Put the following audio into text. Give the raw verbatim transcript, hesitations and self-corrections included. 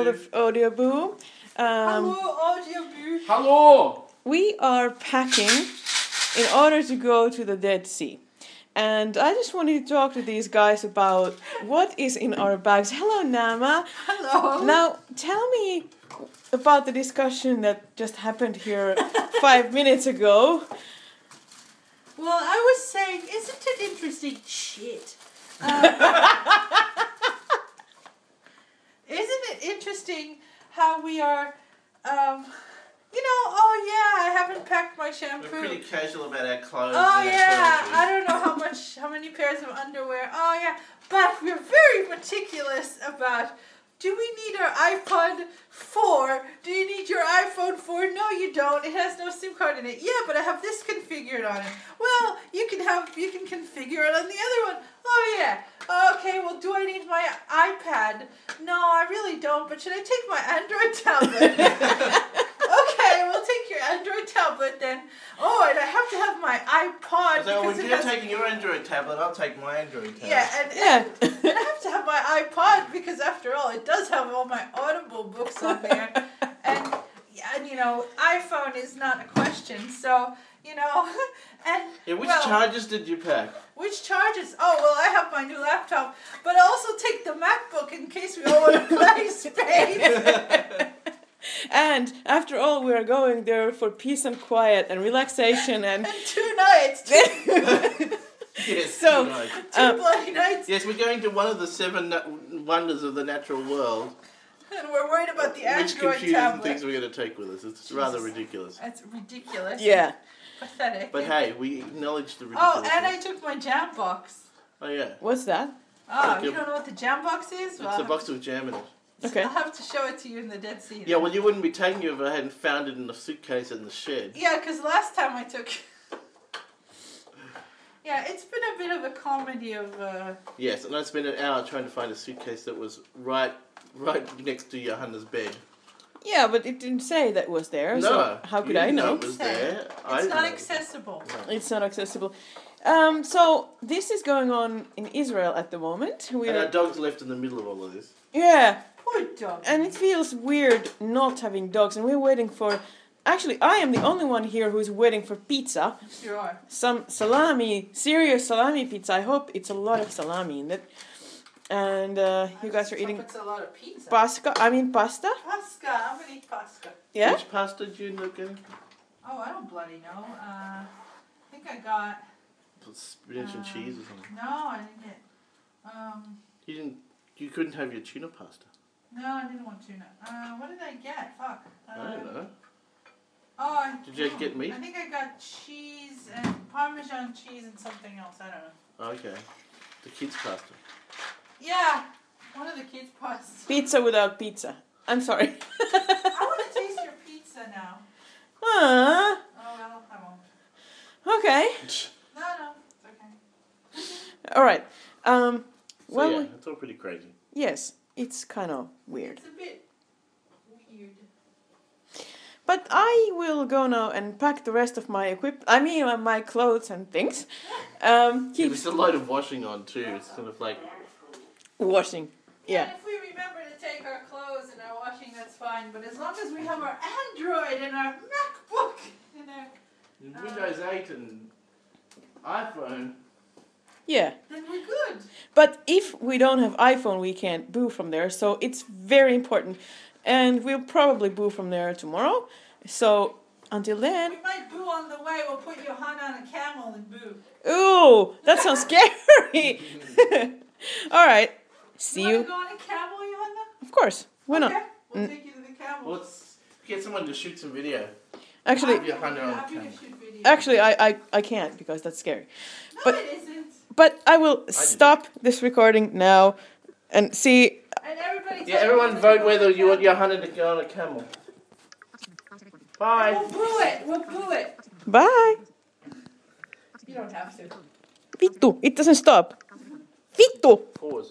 world of Audio Boo. Um, Hello, Audio Boo. Hello! we are packing in order to go to the Dead Sea. And I just wanted to talk to these guys about what is in our bags. Hello, Nama. Hello. Now, tell me about the discussion that just happened here five minutes ago. Well, I was saying, isn't it interesting? Shit. Uh, isn't it interesting how we are, um, you know, oh yeah, I haven't packed my shampoo. We're pretty casual about our clothes. Oh and our yeah, toiletries. I don't know how much, how many pairs of underwear. Oh yeah, but we're very meticulous about. Do we need our iPod four? Do you need your iPhone four? No, you don't. It has no SIM card in it. Yeah, but I have this configured on it. Well, you can have you can configure it on the other one. Oh yeah. Okay. Well, do I need my iPad? No, I really don't. But should I take my Android tablet? Okay, we'll take your Android tablet then. Oh, and I have to have my iPod. So because if it you're has- taking your Android tablet, I'll take my Android tablet. Yeah, and, Yeah. and, and I have to have my iPod because after all, it does have all my Audible books on there. And, yeah, and you know, iPhone is not a question. So, you know, and Yeah, which well, chargers did you pack? which charges? Oh, well, I have my new laptop, but I also take the MacBook in case we all want to play Space. And after all, we are going there for peace and quiet and relaxation and... And two nights, two, Yes, So, tonight. two Um, bloody nights, Yes, we're going to one of the seven na- wonders of the natural world. and we're worried about the Which Android computers and tablet. things we're going to take with us. It's rather Jesus. ridiculous. That's ridiculous. Yeah. Pathetic. But hey, we acknowledge the Oh, ridiculousness. and I took my jam box. Oh yeah. What's that? Oh, Okay. you don't know what the jam box is? Well, It's a box with jam in it. Okay. I'll have to show it to you in the Dead Sea. Yeah, well, you wouldn't be taking it if I hadn't found it in the suitcase in the shed. Yeah, because last time I took... Yeah, it's been a bit of a comedy of... Uh... Yes, and I spent an hour trying to find a suitcase that was right right next to Johanna's bed. Yeah, but it didn't say that was there, No, so how could you I didn't know? it was there. I It's didn't not know. accessible. It's not accessible. Um, so this is going on in Israel at the moment. And We're our dog's left in the middle of all of this. yeah, Poor dog. and it feels weird not having dogs, and we're waiting for. Actually, I am the only one here who's waiting for pizza. Sure are. Some salami, serious salami pizza. I hope it's a lot of salami in it. And uh, you guys are eating It's a lot of pizza. pasta. I mean pasta. Pasta. I'm going to eat pasta. Yeah. Which pasta did you end up getting? Oh, I don't bloody know. Uh, I think I got... Spinach and Uh, cheese or something. No, I didn't get... Um, You didn't. You couldn't have your tuna pasta. no, I didn't want tuna. Uh, what did I get? Fuck. Uh, I don't know. Oh, I, Did you get meat? I think I got cheese and Parmesan cheese and something else. I don't know. Okay. The kids' pasta. Yeah, one of the kids' pastas. Pizza without pizza. I'm sorry. I want to taste your pizza now. Ah, Oh well, I won't. okay. No, no, it's okay. All right. Um, So well, yeah, we- it's all pretty crazy. yes, it's kind of weird. It's a bit weird. But I will go now and pack the rest of my equip. I mean, uh, my clothes and things. Um, Yeah, keep there's a load of washing on too. It's kind of like washing. Yeah. And if we remember to take our clothes and our washing, that's fine. But as long as we have our Android and our MacBook and our, Windows eight and iPhone. Yeah. then we're good. But if we don't have iPhone, we can't boo from there. So it's very important. And we'll probably boo from there tomorrow. So until then. We might boo on the way. We'll put Johanna on a camel and boo. Ooh, that sounds scary. All right. See you you. want to go on a camel, Johanna? Of course. Why not? Okay, we'll Mm. take you to the camel. Well, let's get someone to shoot some video. Actually, Yeah, Johanna on happy to camel. shoot video. actually, I, I, I can't because that's scary. no, but- it isn't. But I will stop this recording now and see. And everybody Yeah, tell everyone me vote to whether go you want on a Johanna to go on a camel. camel. Bye. We'll boo it. We'll boo it. Bye. You don't have to. Vittu, it doesn't stop. Vittu. Pause.